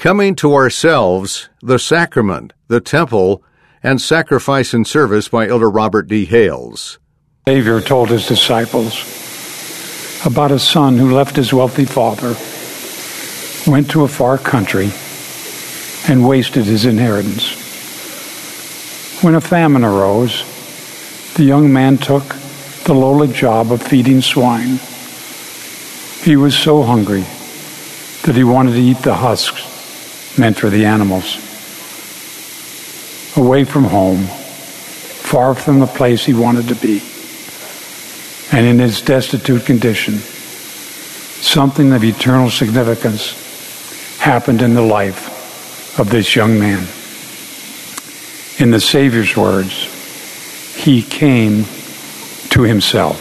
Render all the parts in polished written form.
Coming to Ourselves, the Sacrament, the Temple, and Sacrifice and Service by Elder Robert D. Hales. Savior told his disciples about a son who left his wealthy father, went to a far country, and wasted his inheritance. When a famine arose, the young man took the lowly job of feeding swine. He was so hungry that he wanted to eat the husks meant for the animals. Away from home, far from the place he wanted to be, and in his destitute condition, something of eternal significance happened in the life of this young man. In the Savior's words, he came to himself.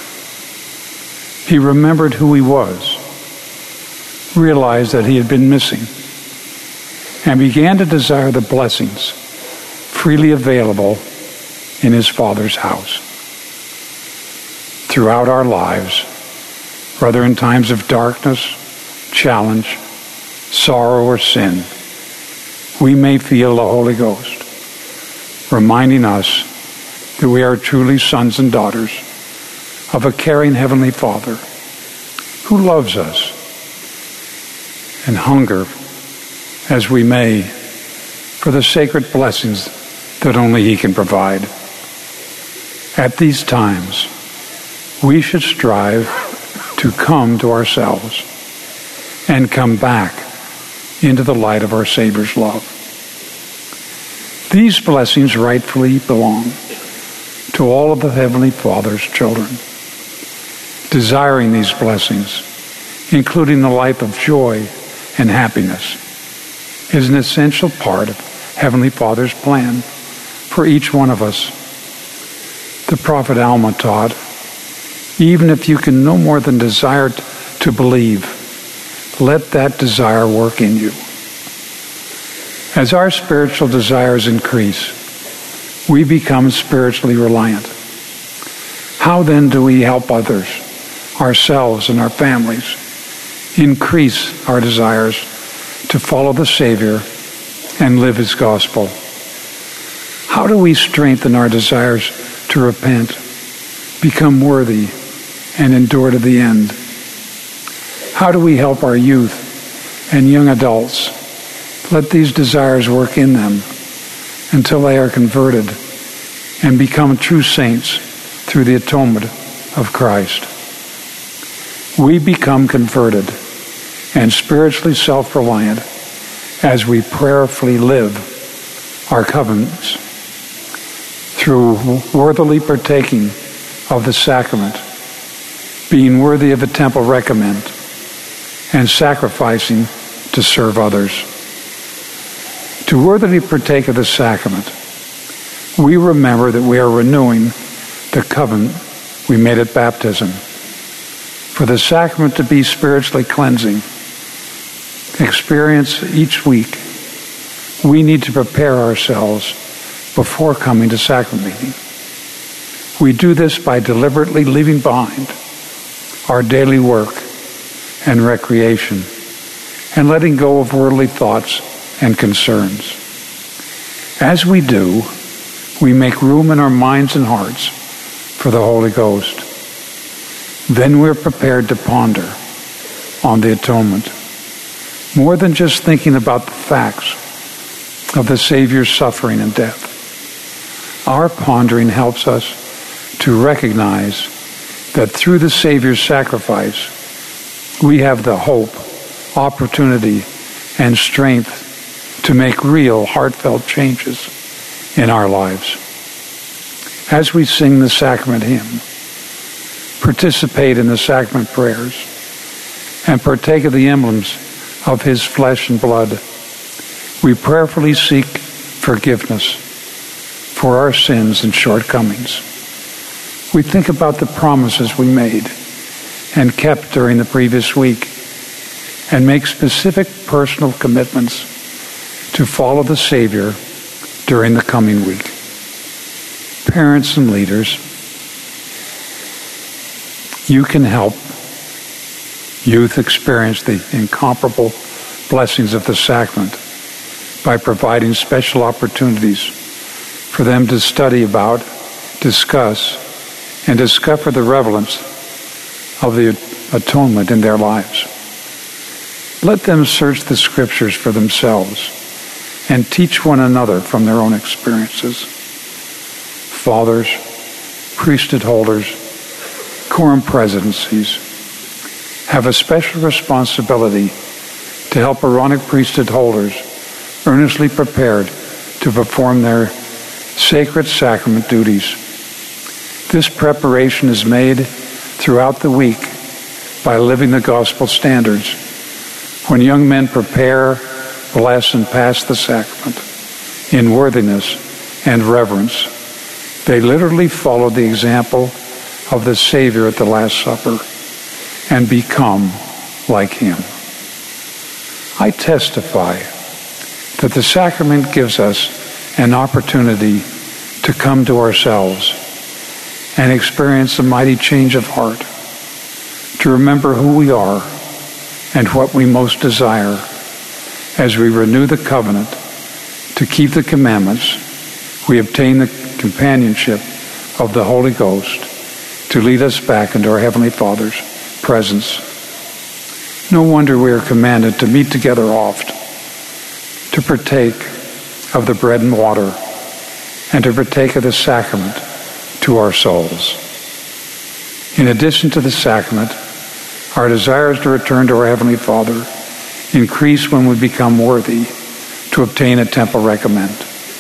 He remembered who he was, realized that he had been missing, and began to desire the blessings freely available in his Father's house. Throughout our lives, whether in times of darkness, challenge, sorrow, or sin, we may feel the Holy Ghost, reminding us that we are truly sons and daughters of a caring Heavenly Father who loves us, and hunger as we may for the sacred blessings that only He can provide. At these times, we should strive to come to ourselves and come back into the light of our Savior's love. These blessings rightfully belong to all of the Heavenly Father's children. Desiring these blessings, including the life of joy and happiness, is an essential part of Heavenly Father's plan for each one of us. The prophet Alma taught, even if you can no more than desire to believe, let that desire work in you. As our spiritual desires increase, we become spiritually reliant. How then do we help others, ourselves, and our families increase our desires to follow the Savior and live His gospel? How do we strengthen our desires to repent, become worthy, and endure to the end? How do we help our youth and young adults let these desires work in them until they are converted and become true saints through the atonement of Christ? We become converted and spiritually self-reliant as we prayerfully live our covenants through worthily partaking of the sacrament, being worthy of the temple recommend, and sacrificing to serve others. To worthily partake of the sacrament, we remember that we are renewing the covenant we made at baptism. For the sacrament to be spiritually cleansing, experience each week, we need to prepare ourselves before coming to sacrament meeting. We do this by deliberately leaving behind our daily work and recreation and letting go of worldly thoughts and concerns. As we do, we make room in our minds and hearts for the Holy Ghost. Then we're prepared to ponder on the atonement, more than just thinking about the facts of the Savior's suffering and death. Our pondering helps us to recognize that through the Savior's sacrifice, we have the hope, opportunity, and strength to make real, heartfelt changes in our lives. As we sing the sacrament hymn, participate in the sacrament prayers, and partake of the emblems of His flesh and blood, we prayerfully seek forgiveness for our sins and shortcomings. We think about the promises we made and kept during the previous week and make specific personal commitments to follow the Savior during the coming week. Parents and leaders, you can help youth experience the blessings of the sacrament by providing special opportunities for them to study about, discuss, and discover the relevance of the atonement in their lives. Let them search the Scriptures for themselves and teach one another from their own experiences. Fathers, priesthood holders, quorum presidencies have a special responsibility to help Aaronic priesthood holders earnestly prepared to perform their sacred sacrament duties. This preparation is made throughout the week by living the gospel standards. When young men prepare, bless, and pass the sacrament in worthiness and reverence, they literally follow the example of the Savior at the Last Supper and become like him. I testify that the sacrament gives us an opportunity to come to ourselves and experience a mighty change of heart, to remember who we are and what we most desire as we renew the covenant, to keep the commandments. We obtain the companionship of the Holy Ghost to lead us back into our Heavenly Father's presence. No wonder we are commanded to meet together oft, to partake of the bread and water, and to partake of the sacrament to our souls. In addition to the sacrament, our desires to return to our Heavenly Father increase when we become worthy to obtain a temple recommend.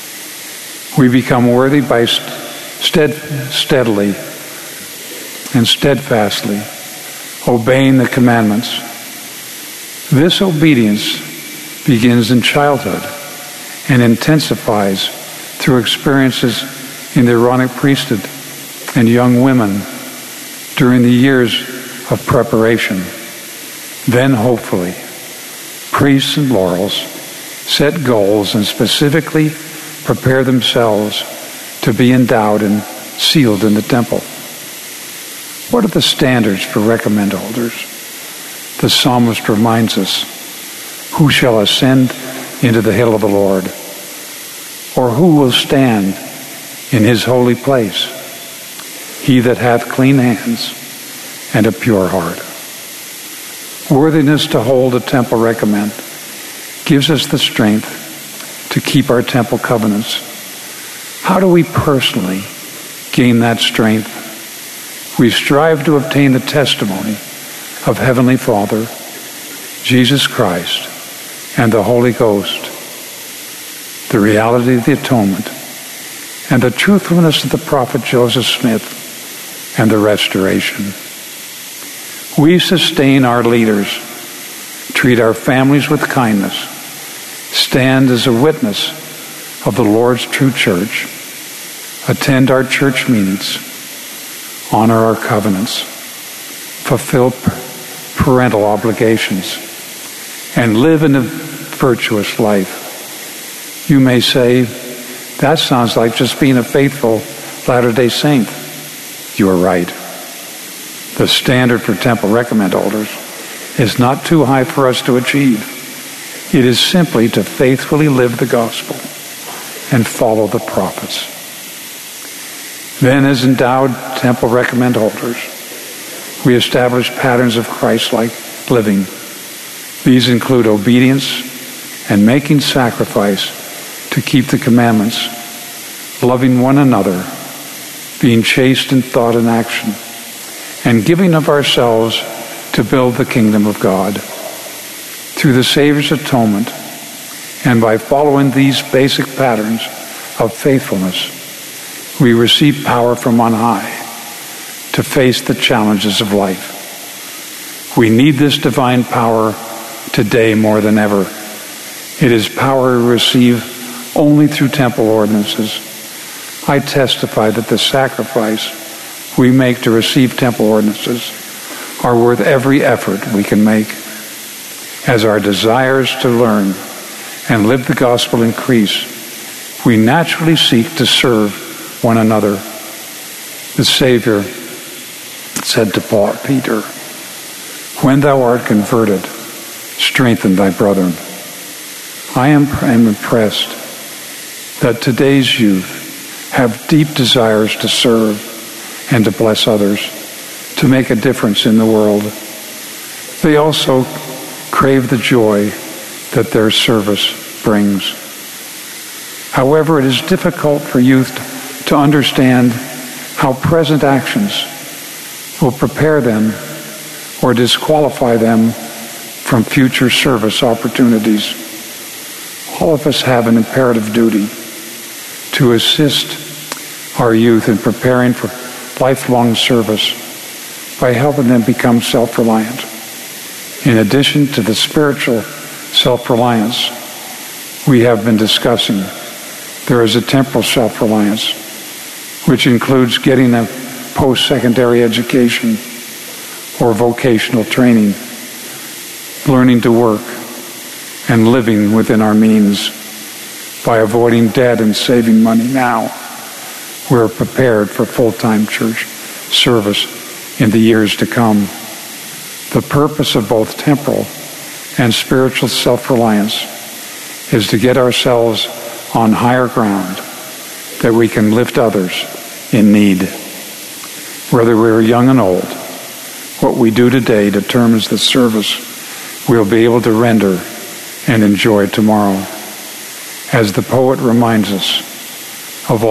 We become worthy by steadily and steadfastly obeying the commandments. This obedience begins in childhood and intensifies through experiences in the Aaronic priesthood and young women during the years of preparation. Then, hopefully, priests and laurels set goals and specifically prepare themselves to be endowed and sealed in the temple. What are the standards for recommend holders? The psalmist reminds us, "Who shall ascend into the hill of the Lord? Or who will stand in his holy place? He that hath clean hands and a pure heart." Worthiness to hold a temple recommend gives us the strength to keep our temple covenants. How do we personally gain that strength? We strive to obtain the testimony of Heavenly Father, Jesus Christ, and the Holy Ghost, the reality of the atonement, and the truthfulness of the prophet Joseph Smith, and the restoration. We sustain our leaders, treat our families with kindness, stand as a witness of the Lord's true church, attend our church meetings, honor our covenants, fulfill parental obligations, and live in a virtuous life. You may say, that sounds like just being a faithful Latter-day Saint. You are right. The standard for temple recommend holders is not too high for us to achieve. It is simply to faithfully live the gospel and follow the prophets. Then, as endowed temple recommend holders, we establish patterns of Christ-like living. These include obedience and making sacrifice to keep the commandments, loving one another, being chaste in thought and action, and giving of ourselves to build the kingdom of God. Through the Savior's atonement, and by following these basic patterns of faithfulness, we receive power from on high to face the challenges of life. We need this divine power today more than ever. It is power we receive only through temple ordinances. I testify that the sacrifice we make to receive temple ordinances are worth every effort we can make. As our desires to learn and live the gospel increase, we naturally seek to serve one another. The Savior said to Peter, "When thou art converted, strengthen thy brethren. I am impressed that today's youth have deep desires to serve and to bless others, to make a difference in the world. They also crave the joy that their service brings. However, it is difficult for youth to understand how present actions will prepare them or disqualify them from future service opportunities. All of us have an imperative duty to assist our youth in preparing for lifelong service by helping them become self-reliant. In addition to the spiritual self-reliance we have been discussing, there is a temporal self-reliance, which includes getting a post-secondary education or vocational training, learning to work, and living within our means. By avoiding debt and saving money now, we're prepared for full-time church service in the years to come. The purpose of both temporal and spiritual self-reliance is to get ourselves on higher ground that we can lift others in need. Whether we're young and old, what we do today determines the service we'll be able to render and enjoy tomorrow. As the poet reminds us of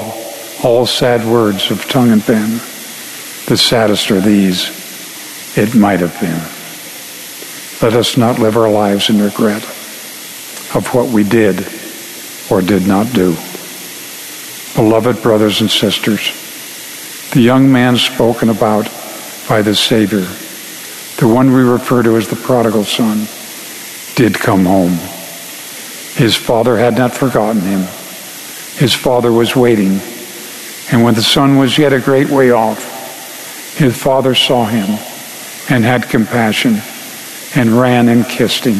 all sad words of tongue and pen, the saddest are these: it might have been. Let us not live our lives in regret of what we did or did not do. Beloved brothers and sisters, the young man spoken about by the Savior, the one we refer to as the prodigal son, did come home. His father had not forgotten him. His father was waiting, and when the son was yet a great way off, his father saw him and had compassion and ran and kissed him.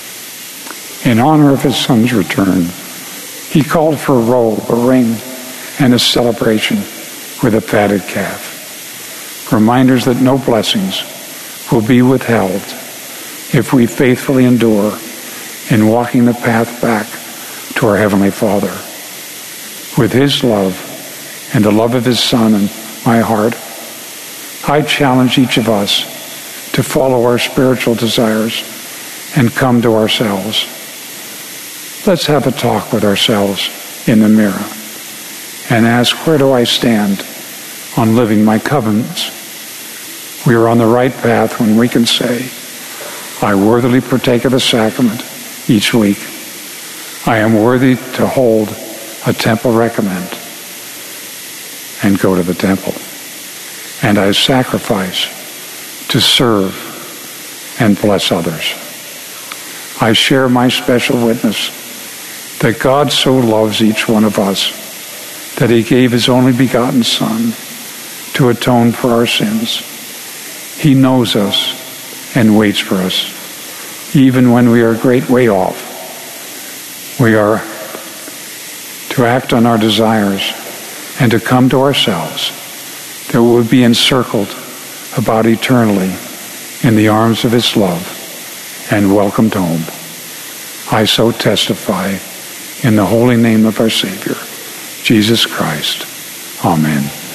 In honor of his son's return, he called for a robe, a ring, and a celebration with a fatted calf. Reminders that no blessings will be withheld if we faithfully endure in walking the path back to our Heavenly Father. With His love and the love of His Son in my heart, I challenge each of us to follow our spiritual desires and come to ourselves. Let's have a talk with ourselves in the mirror and ask, where do I stand on living my covenants? We are on the right path when we can say, I worthily partake of the sacrament each week. I am worthy to hold a temple recommend and go to the temple. And I sacrifice to serve and bless others. I share my special witness that God so loves each one of us that He gave His only begotten Son to atone for our sins. He knows us and waits for us, even when we are a great way off. We are to act on our desires and to come to ourselves, that we would be encircled about eternally in the arms of His love and welcomed home. I so testify in the holy name of our Savior, Jesus Christ. Amen.